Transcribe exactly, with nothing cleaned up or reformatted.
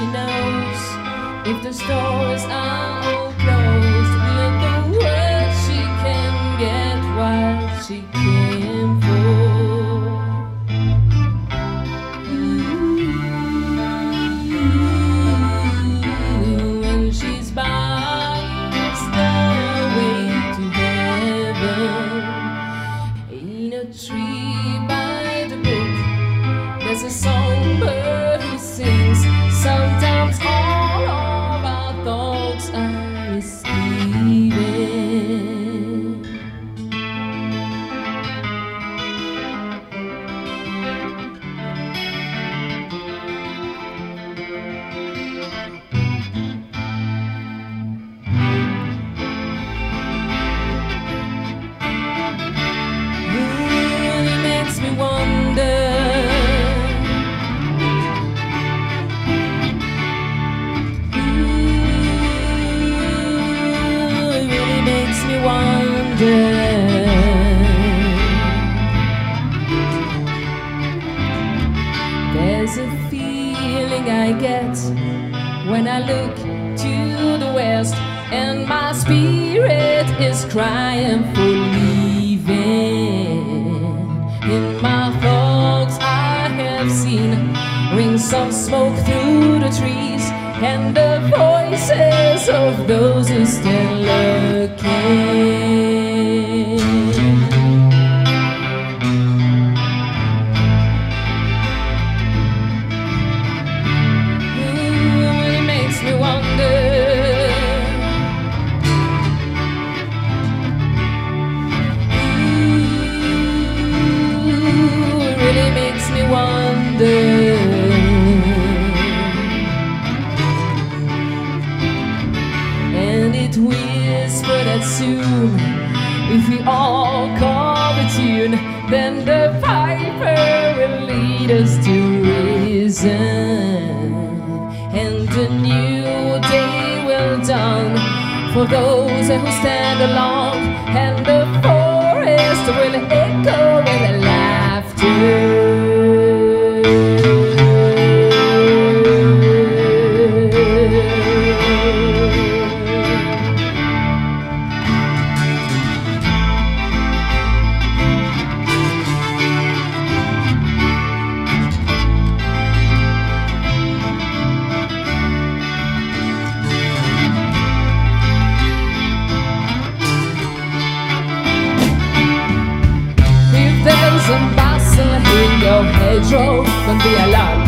she knows if the stores are all closed, with the words she can get what she came for. Ooh, and she's bounced away to heaven in a tree by the brook. There's a songbird who sings. Sometimes all of our thoughts are escaping. Ooh, it makes me wonder. There's a feeling I get when I look to the west, and my spirit is crying for leaving. In my thoughts I have seen rings of smoke through the trees, and the voices of those who still looking. And it whispered that soon, if we all call the tune, then the piper will lead us to reason, and a new day will dawn for those who stand along, and the forest will echo with laughter. There's a bustle in your hedgerow, don't be alarmed.